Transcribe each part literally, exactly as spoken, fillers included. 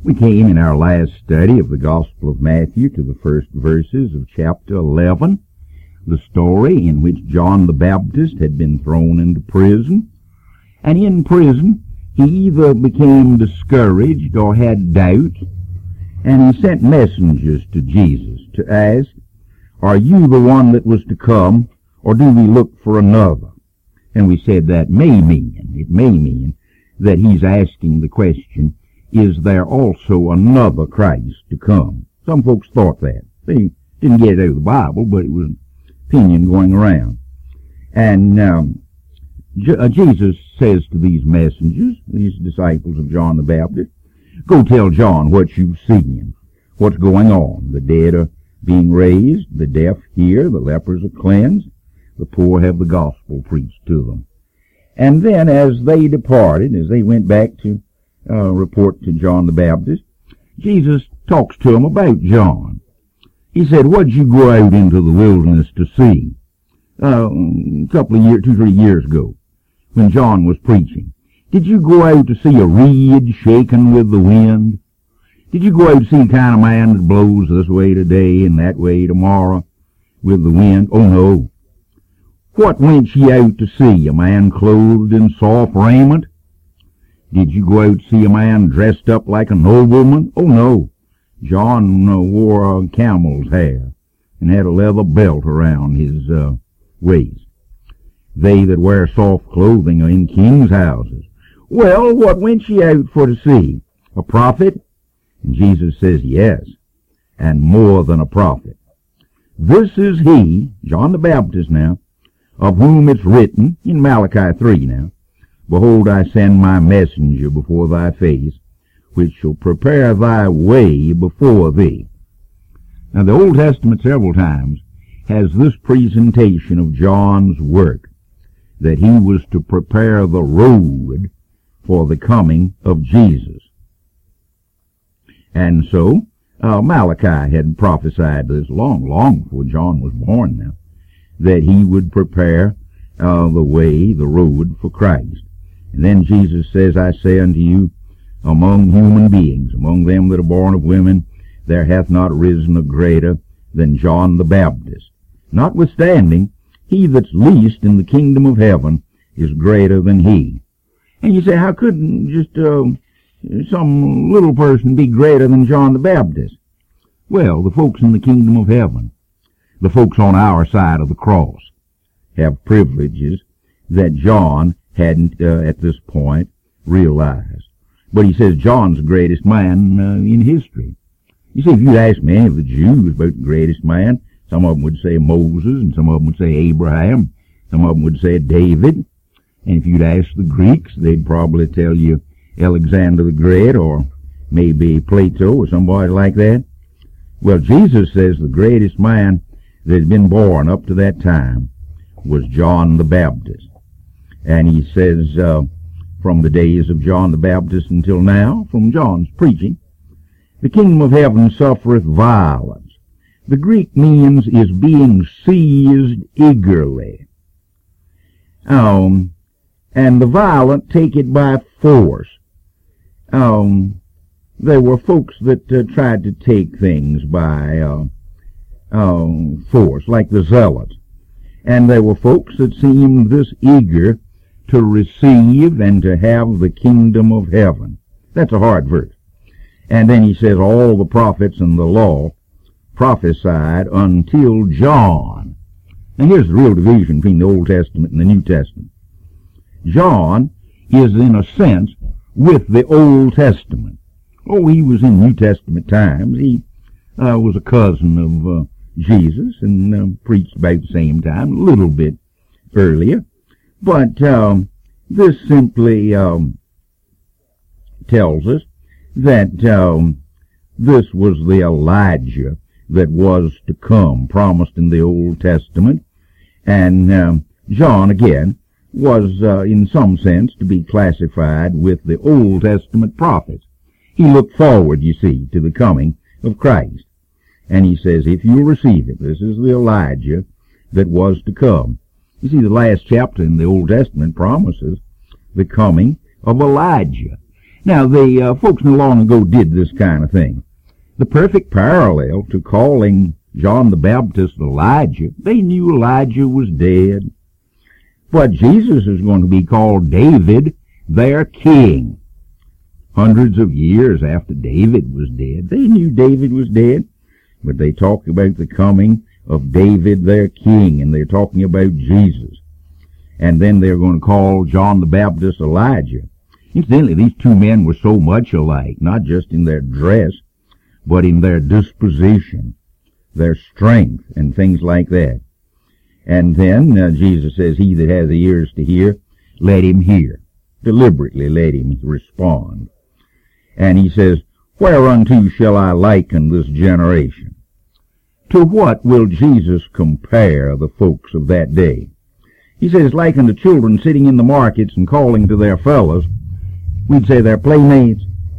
We came in our last study of the Gospel of Matthew to the first verses of chapter eleven, the story in which John the Baptist had been thrown into prison. And in prison, he either became discouraged or had doubt, and he sent messengers to Jesus to ask, "Are you the one that was to come, or do we look for another?" And we said that may mean, it may mean that he's asking the question, is there also another Christ to come? Some folks thought that. They didn't get it out of the Bible, but it was an opinion going around. And um, J- uh, Jesus says to these messengers, these disciples of John the Baptist, "Go tell John what you've seen, what's going on. The dead are being raised, the deaf hear, the lepers are cleansed, the poor have the gospel preached to them." And then as they departed, as they went back to uh, report to John the Baptist, Jesus talks to them about John. He said, "What'd you go out into the wilderness to see?" Uh, a couple of years, two, three years ago, when John was preaching. Did you go out to see a reed shaken with the wind? Did you go out to see the kind of man that blows this way today and that way tomorrow with the wind? Oh, no. What went ye out to see? A man clothed in soft raiment? Did you go out to see a man dressed up like a nobleman? Oh, no. John uh, wore uh, camel's hair and had a leather belt around his uh, waist. They that wear soft clothing are in kings' houses. Well, what went ye out for to see? A prophet? And Jesus says, yes, and more than a prophet. This is he, John the Baptist now, of whom it's written in Malachi three now, "Behold, I send my messenger before thy face, which shall prepare thy way before thee." Now, the Old Testament several times has this presentation of John's work, that he was to prepare the road for the coming of Jesus. And so, uh, Malachi had prophesied this long, long before John was born now, that he would prepare uh, the way, the road for Christ. And then Jesus says, "I say unto you, among human beings, among them that are born of women, there hath not risen a greater than John the Baptist. Notwithstanding, he that's least in the kingdom of heaven is greater than he." And you say, how could just uh, some little person be greater than John the Baptist? Well, the folks in the kingdom of heaven, the folks on our side of the cross, have privileges that John hadn't uh, at this point realized. But he says John's the greatest man uh, in history. You see, if you'd ask many of the Jews about the greatest man, some of them would say Moses, and some of them would say Abraham, some of them would say David. And if you'd ask the Greeks, they'd probably tell you Alexander the Great, or maybe Plato, or somebody like that. Well, Jesus says the greatest man that had been born up to that time was John the Baptist. And he says, uh, from the days of John the Baptist until now, from John's preaching, "The kingdom of heaven suffereth violence." The Greek means is being seized eagerly. Um, and the violent take it by force. Um, there were folks that uh, tried to take things by uh, uh, force, like the Zealots. And there were folks that seemed this eager to receive and to have the kingdom of heaven. That's a hard verse. And then he says, all the prophets and the law prophesied until John. And here's the real division between the Old Testament and the New Testament. John is, in a sense, with the Old Testament. Oh, he was in New Testament times. He uh, was a cousin of uh, Jesus and uh, preached about the same time, a little bit earlier. But um, this simply um, tells us that um, this was the Elijah that was to come, promised in the Old Testament. And um, John, again, was uh, in some sense to be classified with the Old Testament prophets. He looked forward, you see, to the coming of Christ. And he says, if you receive it, this is the Elijah that was to come. You see, the last chapter in the Old Testament promises the coming of Elijah. Now, the uh, folks not long ago did this kind of thing. The perfect parallel to calling John the Baptist Elijah. They knew Elijah was dead. But Jesus is going to be called David, their king. Hundreds of years after David was dead. They knew David was dead, but they talk about the coming of David, their king, and they're talking about Jesus. And then they're going to call John the Baptist Elijah. Incidentally, these two men were so much alike, not just in their dress, but in their disposition, their strength, and things like that. And then uh, Jesus says, he that has ears to hear, let him hear. Deliberately let him respond. And he says, whereunto shall I liken this generation? To what will Jesus compare the folks of that day? He says, like unto children sitting in the markets and calling to their fellows. We'd say they're playmates.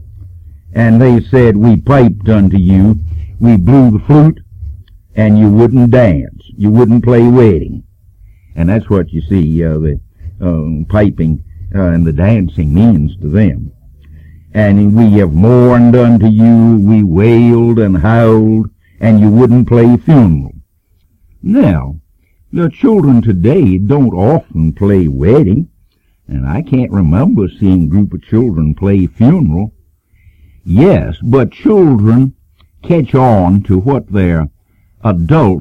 And they said, we piped unto you, we blew the flute, and you wouldn't dance. You wouldn't play wedding. And that's what you see uh, the uh, piping uh, and the dancing means to them. And we have mourned unto you, we wailed and howled, and you wouldn't play funeral. Now, the children today don't often play wedding, and I can't remember seeing a group of children play funeral. Yes, but children catch on to what their adult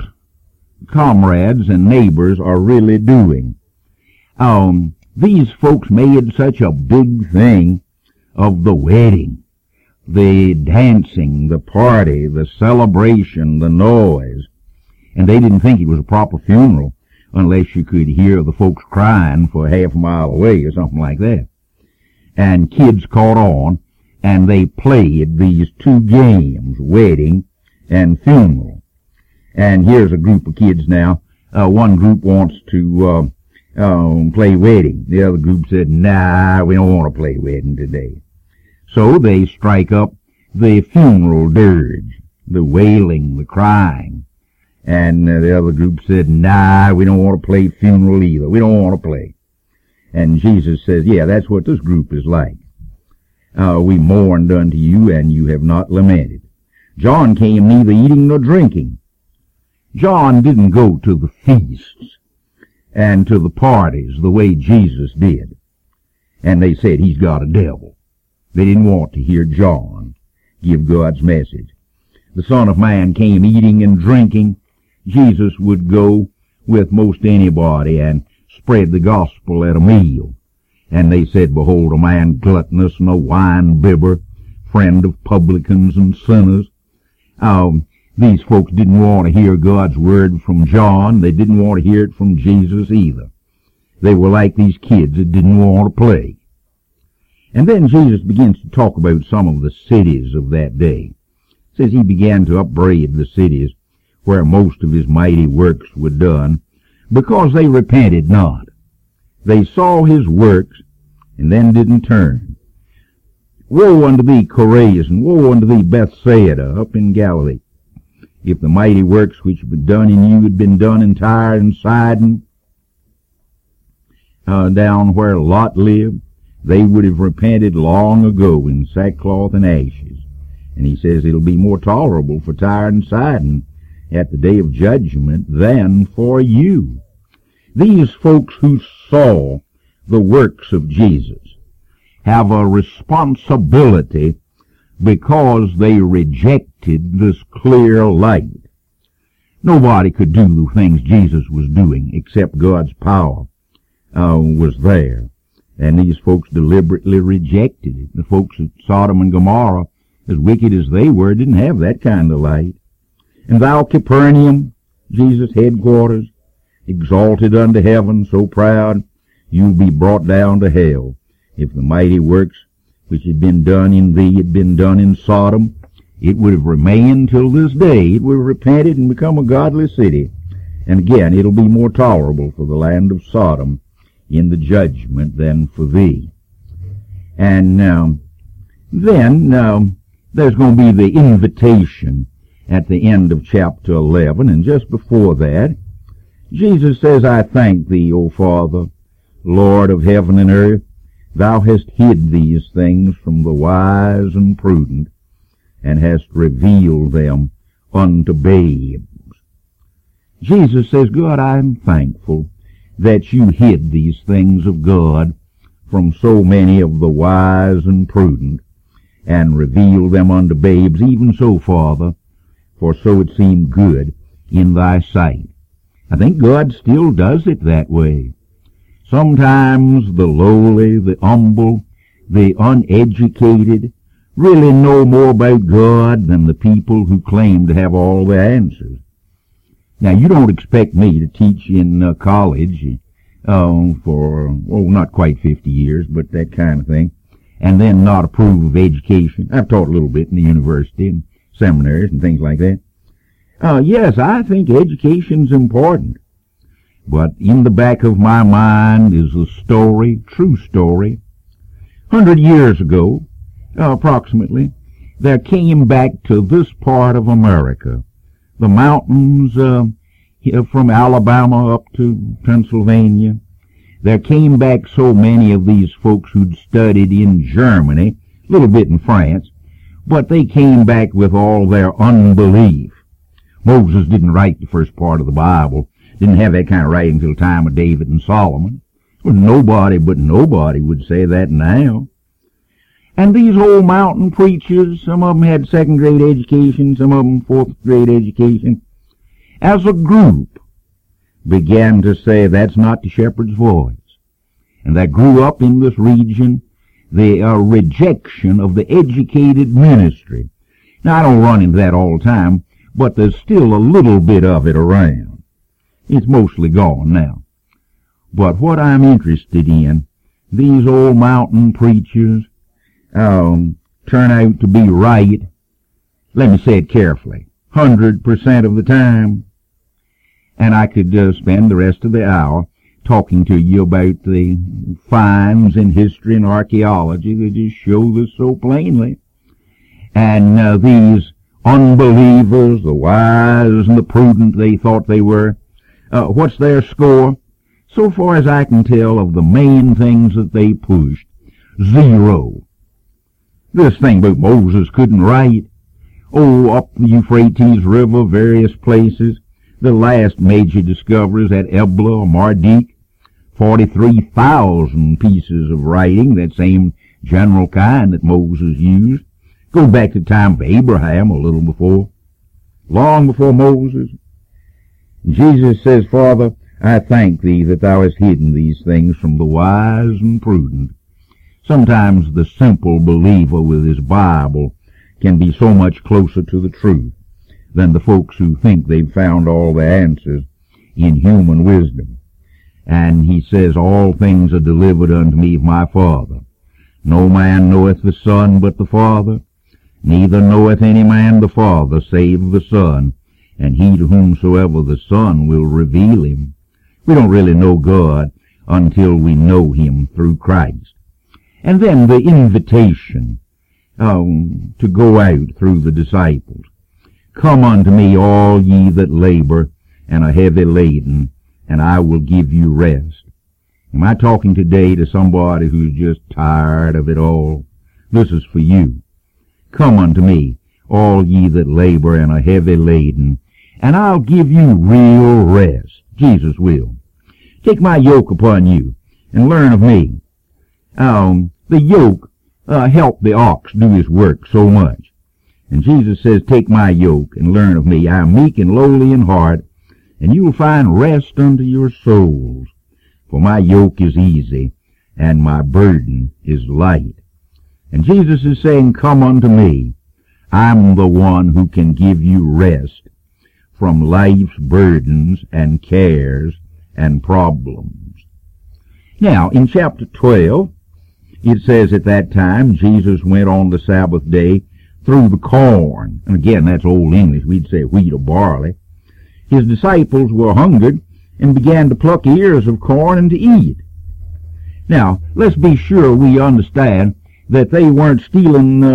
comrades and neighbors are really doing. Um, these folks made such a big thing of the wedding, the dancing, the party, the celebration, the noise, and they didn't think it was a proper funeral unless you could hear the folks crying for half a mile away or something like that. And kids caught on, and they played these two games, wedding and funeral. And here's a group of kids now. Uh, one group wants to uh, um, play wedding. The other group said, nah, we don't want to play wedding today. So they strike up the funeral dirge, the wailing, the crying. And uh, the other group said, nah, we don't want to play funeral either. We don't want to play. And Jesus says, yeah, that's what this group is like. Uh, we mourned unto you, and you have not lamented. John came neither eating nor drinking. John didn't go to the feasts and to the parties the way Jesus did. And they said, he's got a devil. They didn't want to hear John give God's message. The Son of Man came eating and drinking. Jesus would go with most anybody and spread the gospel at a meal. And they said, behold, a man gluttonous and a wine bibber, friend of publicans and sinners. Um, these folks didn't want to hear God's word from John. They didn't want to hear it from Jesus either. They were like these kids that didn't want to play. And then Jesus begins to talk about some of the cities of that day. It says he began to upbraid the cities where most of his mighty works were done, because they repented not. They saw his works, and then didn't turn. Woe unto thee, Chorazin! Woe unto thee, Bethsaida, up in Galilee! If the mighty works which had been done in you had been done in Tyre and Sidon, uh, down where Lot lived, they would have repented long ago in sackcloth and ashes. And he says it'll be more tolerable for Tyre and Sidon at the day of judgment than for you. These folks who saw the works of Jesus have a responsibility because they rejected this clear light. Nobody could do the things Jesus was doing except God's power uh, was there. And these folks deliberately rejected it. The folks at Sodom and Gomorrah, as wicked as they were, didn't have that kind of light. And thou, Capernaum, Jesus' headquarters, exalted unto heaven, so proud, you'll be brought down to hell. If the mighty works which had been done in thee had been done in Sodom, it would have remained till this day. It would have repented and become a godly city. And again, it'll be more tolerable for the land of Sodom in the judgment than for thee. And um, then um, there's going to be the invitation at the end of chapter eleven, and just before that, Jesus says, I thank thee, O Father, Lord of heaven and earth, Thou hast hid these things from the wise and prudent, and hast revealed them unto babes. Jesus says, God, I am thankful that you hid these things of God from so many of the wise and prudent, and revealed them unto babes. Even so, Father, for so it seemed good in thy sight. I think God still does it that way. Sometimes the lowly, the humble, the uneducated really know more about God than the people who claim to have all the answers. Now, you don't expect me to teach in uh, college uh, for, oh, not quite fifty years, but that kind of thing, and then not approve of education. I've taught a little bit in the university and seminaries and things like that. Uh, yes, I think education's important. But in the back of my mind is a story, true story. Hundred years ago, uh, approximately, there came back to this part of America, the mountains uh, from Alabama up to Pennsylvania. There came back so many of these folks who'd studied in Germany, a little bit in France, but they came back with all their unbelief. Moses didn't write the first part of the Bible. Didn't have that kind of writing until the time of David and Solomon. Well, nobody but nobody would say that now. And these old mountain preachers, some of them had second grade education, some of them fourth grade education, as a group began to say that's not the shepherd's voice. And that grew up in this region the uh, rejection of the educated ministry. Now, I don't run into that all the time, but there's still a little bit of it around. It's mostly gone now. But what I'm interested in, these old mountain preachers um, turn out to be right, let me say it carefully, one hundred percent of the time. And I could uh, spend the rest of the hour talking to you about the finds in history and archaeology that just show this so plainly. And uh, these unbelievers, the wise and the prudent they thought they were, Uh, what's their score? So far as I can tell of the main things that they pushed, zero. This thing about Moses couldn't write. Oh, up the Euphrates River, various places. The last major discoveries at Ebla or Marduk, forty-three thousand pieces of writing, that same general kind that Moses used. Go back to the time of Abraham, a little before, long before Moses. Jesus says, Father, I thank thee that thou hast hidden these things from the wise and prudent. Sometimes the simple believer with his Bible can be so much closer to the truth than the folks who think they've found all the answers in human wisdom. And he says, all things are delivered unto me of my Father. No man knoweth the Son but the Father, neither knoweth any man the Father save the Son, and he to whomsoever the Son will reveal him. We don't really know God until we know him through Christ. And then the invitation um, to go out through the disciples. Come unto me, all ye that labor and are heavy laden, and I will give you rest. Am I talking today to somebody who's just tired of it all? This is for you. Come unto me, all ye that labor and are heavy laden, and I'll give you real rest. Jesus will. Take my yoke upon you, and learn of me. Um, the yoke uh, helped the ox do his work so much. And Jesus says, take my yoke, and learn of me. I am meek and lowly in heart, and you will find rest unto your souls. For my yoke is easy, and my burden is light. And Jesus is saying, come unto me. I'm the one who can give you rest from life's burdens and cares and problems. Now, in chapter twelve, it says at that time Jesus went on the Sabbath day through the corn. And again, that's Old English. We'd say wheat or barley. His disciples were hungered and began to pluck ears of corn and to eat. Now, let's be sure we understand that they weren't stealing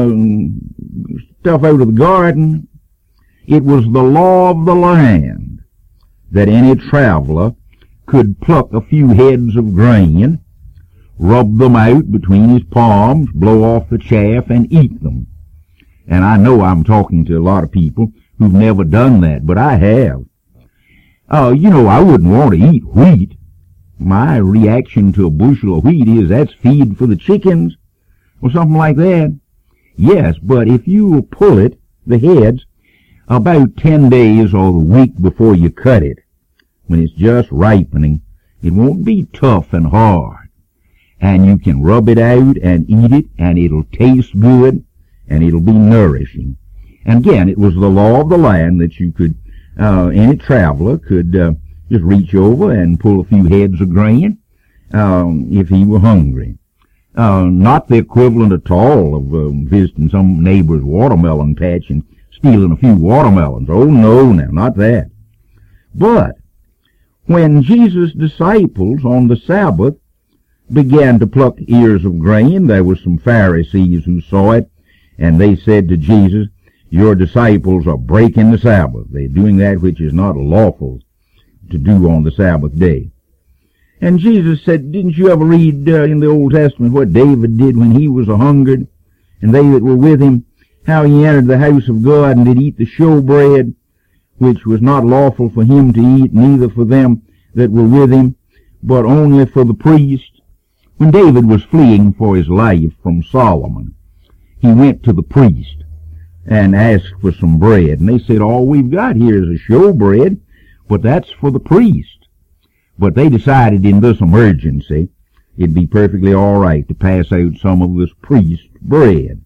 uh, stuff out of the garden. It was the law of the land that any traveler could pluck a few heads of grain, rub them out between his palms, blow off the chaff, and eat them. And I know I'm talking to a lot of people who've never done that, but I have. Uh, you know, I wouldn't want to eat wheat. My reaction to a bushel of wheat is that's feed for the chickens, or something like that. Yes, but if you pull it, the heads, about ten days or the week before you cut it, when it's just ripening, it won't be tough and hard. And you can rub it out and eat it, and it'll taste good, and it'll be nourishing. And again, it was the law of the land that you could, uh, any traveler could uh, just reach over and pull a few heads of grain um, if he were hungry. Uh, not the equivalent at all of um, visiting some neighbor's watermelon patch and stealing a few watermelons. Oh, no, now, not that. But when Jesus' disciples on the Sabbath began to pluck ears of grain, there were some Pharisees who saw it, and they said to Jesus, your disciples are breaking the Sabbath. They're doing that which is not lawful to do on the Sabbath day. And Jesus said, didn't you ever read uh, in the Old Testament what David did when he was a-hungered, and they that were with him, how he entered the house of God and did eat the showbread, which was not lawful for him to eat, neither for them that were with him, but only for the priest? When David was fleeing for his life from Solomon, he went to the priest and asked for some bread. And they said, all we've got here is a showbread, but that's for the priest. But they decided in this emergency, it'd be perfectly all right to pass out some of this priest bread.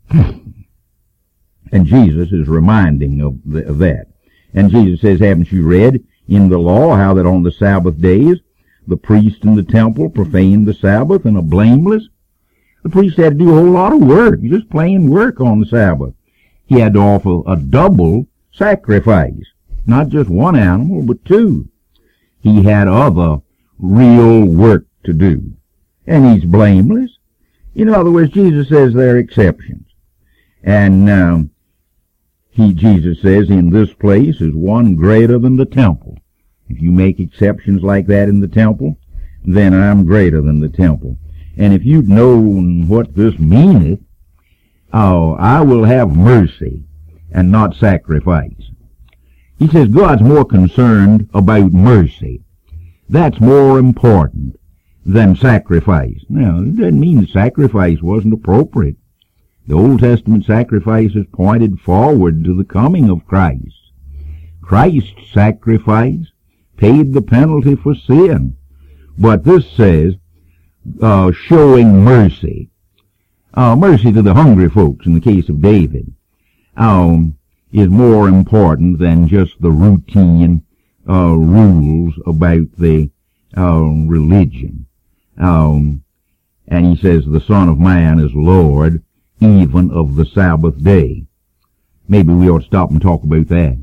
And Jesus is reminding of, the, of that. And Jesus says, haven't you read in the law how that on the Sabbath days the priest in the temple profaned the Sabbath and are blameless? The priest had to do a whole lot of work, just plain work on the Sabbath. He had to offer a double sacrifice, not just one animal, but two. He had other real work to do, and he's blameless. In other words, Jesus says there are exceptions. And um, he, Jesus says, in this place is one greater than the temple. If you make exceptions like that in the temple, then I'm greater than the temple. And if you'd known what this meaneth, oh, I will have mercy and not sacrifice. He says God's more concerned about mercy. That's more important than sacrifice. Now, it doesn't mean sacrifice wasn't appropriate. The Old Testament sacrifices pointed forward to the coming of Christ. Christ's sacrifice paid the penalty for sin. But this says, uh, showing mercy. Uh, mercy to the hungry folks in the case of David um, is more important than just the routine uh, rules about the uh, religion. Um, and he says the Son of Man is Lord even of the Sabbath day. Maybe we ought to stop and talk about that.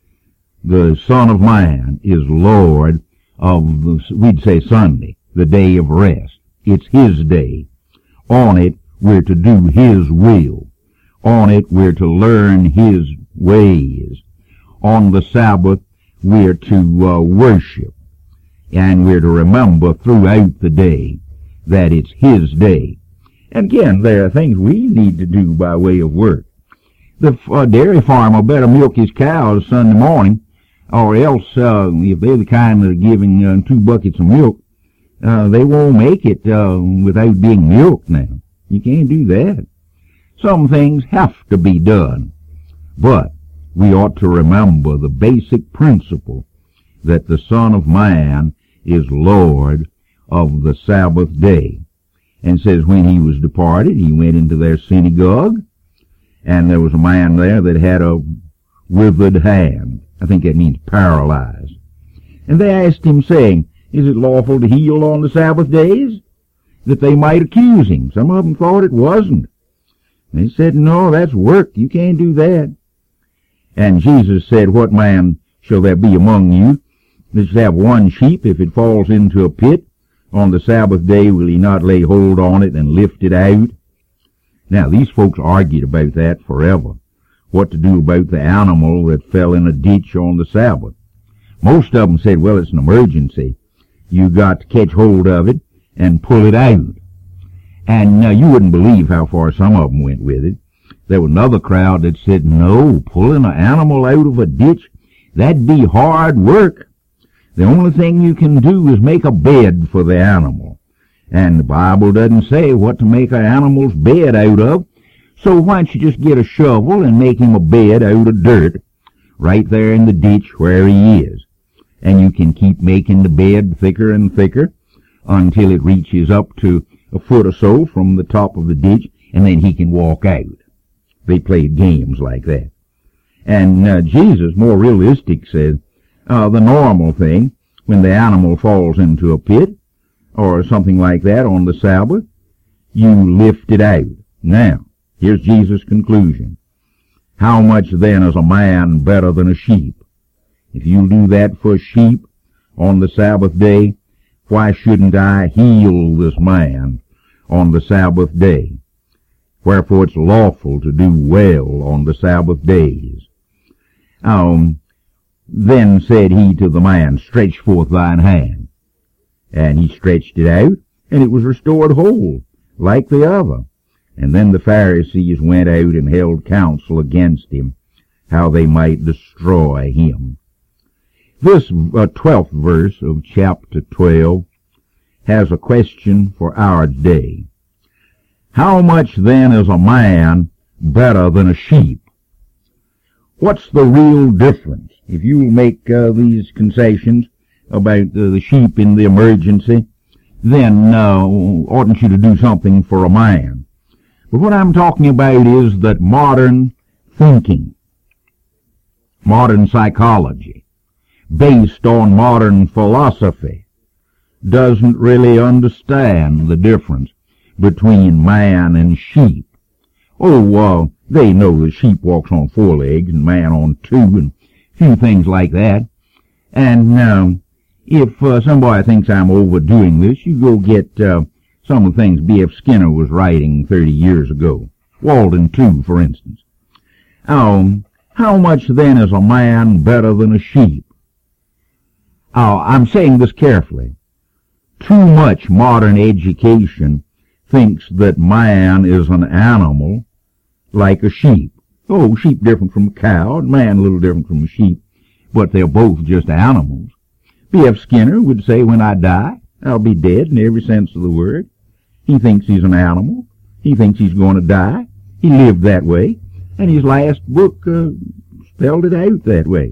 The Son of Man is Lord of, the, we'd say Sunday, the day of rest. It's his day. On it, we're to do his will. On it, we're to learn his ways. On the Sabbath, we're to uh, worship. And we're to remember throughout the day that it's his day. And again, there are things we need to do by way of work. The uh, dairy farmer better milk his cows Sunday morning, or else, uh, if they're the kind that are giving uh, two buckets of milk, uh, they won't make it uh, without being milked now. You can't do that. Some things have to be done. But we ought to remember the basic principle that the Son of Man is Lord of the Sabbath day. And says when he was departed, he went into their synagogue, and there was a man there that had a withered hand. I think that means paralyzed. And they asked him, saying, is it lawful to heal on the Sabbath days? That they might accuse him. Some of them thought it wasn't. They said, no, that's work. You can't do that. And Jesus said, what man shall there be among you that shall have one sheep, if it falls into a pit? On the Sabbath day will he not lay hold on it and lift it out? Now, these folks argued about that forever. What to do about the animal that fell in a ditch on the Sabbath. Most of them said, well, it's an emergency. You got to catch hold of it and pull it out. And uh, you wouldn't believe how far some of them went with it. There was another crowd that said, no, pulling an animal out of a ditch, that'd be hard work. The only thing you can do is make a bed for the animal. And the Bible doesn't say what to make an animal's bed out of. So why don't you just get a shovel and make him a bed out of dirt right there in the ditch where he is. And you can keep making the bed thicker and thicker until it reaches up to a foot or so from the top of the ditch, and then he can walk out. They played games like that. And uh, Jesus, more realistic, said, uh, the normal thing, when the animal falls into a pit, or something like that on the Sabbath, you lift it out. Now, here's Jesus' conclusion. How much then is a man better than a sheep? If you do that for a sheep on the Sabbath day, why shouldn't I heal this man on the Sabbath day? Wherefore it's lawful to do well on the Sabbath days. Um, then said he to the man, stretch forth thine hand. And he stretched it out, and it was restored whole, like the other. And then the Pharisees went out and held counsel against him, how they might destroy him. This uh, twelfth verse of chapter twelve has a question for our day. How much then is a man better than a sheep? What's the real difference? If you make uh, these concessions about uh, the sheep in the emergency, then uh, oughtn't you to do something for a man? But what I'm talking about is that modern thinking, modern psychology, based on modern philosophy, doesn't really understand the difference between man and sheep. Oh, uh, they know the sheep walks on four legs and man on two and a few things like that. And um, if uh, somebody thinks I'm overdoing this, you go get uh, some of the things B F Skinner was writing thirty years ago. Walden two, for instance. Um, how much then is a man better than a sheep? Uh, I'm saying this carefully. Too much modern education thinks that man is an animal like a sheep. Oh, sheep different from a cow, and man a little different from a sheep, but they're both just animals. B F Skinner would say, when I die, I'll be dead in every sense of the word. He thinks he's an animal. He thinks he's going to die. He lived that way, and his last book uh, spelled it out that way.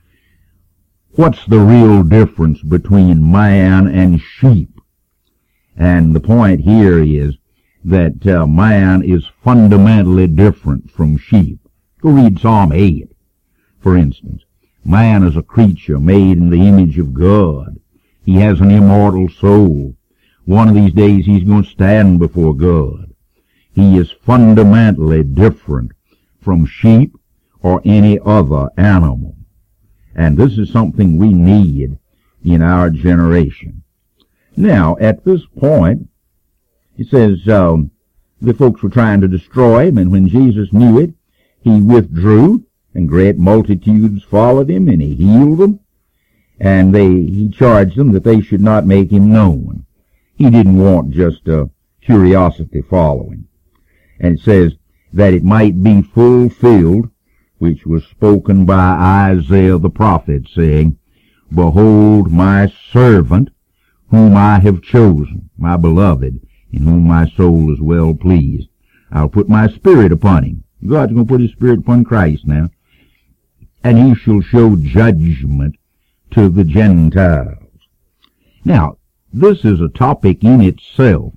What's the real difference between man and sheep? And the point here is that uh, man is fundamentally different from sheep. Go read Psalm eight, for instance. Man is a creature made in the image of God. He has an immortal soul. One of these days he's going to stand before God. He is fundamentally different from sheep or any other animal. And this is something we need in our generation. Now, at this point, it says um, the folks were trying to destroy him, and when Jesus knew it, he withdrew, and great multitudes followed him, and he healed them, and they he charged them that they should not make him known. He didn't want just a curiosity following. And it says that it might be fulfilled, which was spoken by Isaiah the prophet, saying, Behold my servant, whom I have chosen, my beloved, in whom my soul is well pleased. I'll put my spirit upon him. God's going to put his spirit upon Christ now. And he shall show judgment to the Gentiles. Now, this is a topic in itself.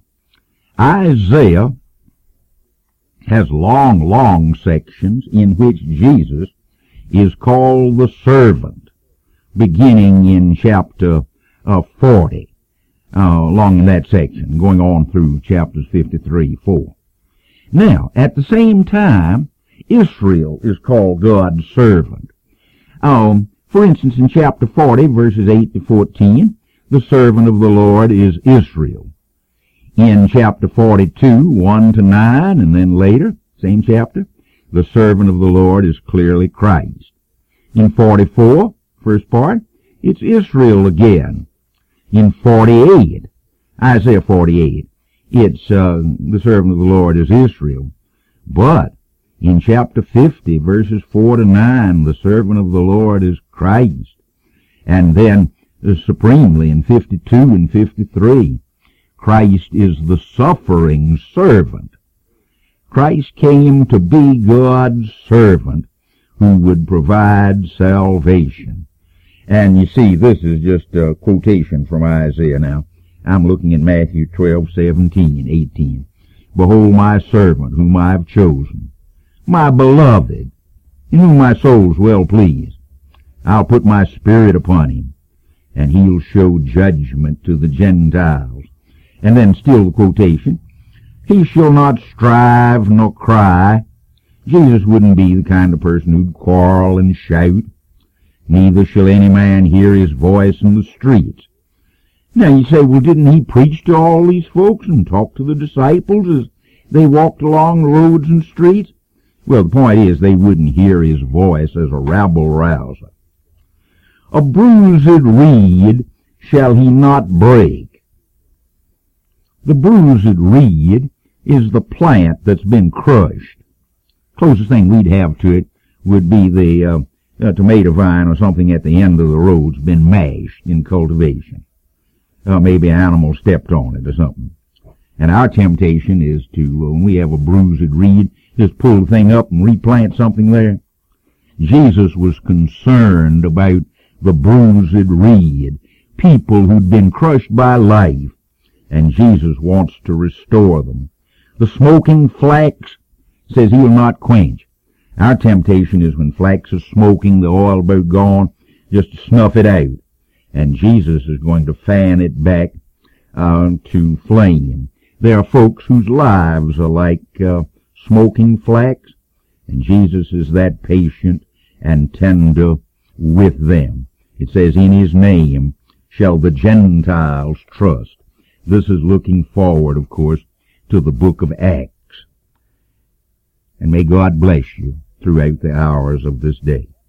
Isaiah has long, long sections in which Jesus is called the servant, beginning in chapter uh, forty. Uh, along in that section, going on through chapters fifty-three, four. Now, at the same time, Israel is called God's servant. Um, for instance, in chapter forty, verses eight to fourteen, the servant of the Lord is Israel. In chapter forty-two, one to nine, and then later, same chapter, the servant of the Lord is clearly Christ. In forty-four, first part, it's Israel again. In forty-eight, Isaiah forty-eight, it's uh, the servant of the Lord is Israel. But in chapter fifty, verses four to nine, the servant of the Lord is Christ. And then, uh, supremely in fifty-two and fifty-three, Christ is the suffering servant. Christ came to be God's servant who would provide salvation. And you see, this is just a quotation from Isaiah now. I'm looking at Matthew twelve, seventeen, eighteen. Behold my servant whom I have chosen, my beloved, in whom my soul's well pleased. I'll put my spirit upon him, and he'll show judgment to the Gentiles. And then still the quotation, he shall not strive nor cry. Jesus wouldn't be the kind of person who'd quarrel and shout. Neither shall any man hear his voice in the streets. Now you say, well, didn't he preach to all these folks and talk to the disciples as they walked along the roads and streets? Well, the point is they wouldn't hear his voice as a rabble-rouser. A bruised reed shall he not break. The bruised reed is the plant that's been crushed. Closest thing we'd have to it would be the uh, a tomato vine or something at the end of the road's been mashed in cultivation. Uh, maybe an animal stepped on it or something. And our temptation is to, uh, when we have a bruised reed, just pull the thing up and replant something there. Jesus was concerned about the bruised reed, people who'd been crushed by life, and Jesus wants to restore them. The smoking flax says he will not quench. Our temptation is when flax is smoking, the oil about gone, just to snuff it out. And Jesus is going to fan it back uh, to flame. There are folks whose lives are like uh, smoking flax, and Jesus is that patient and tender with them. It says, in his name shall the Gentiles trust. This is looking forward, of course, to the book of Acts. And may God bless you throughout the hours of this day.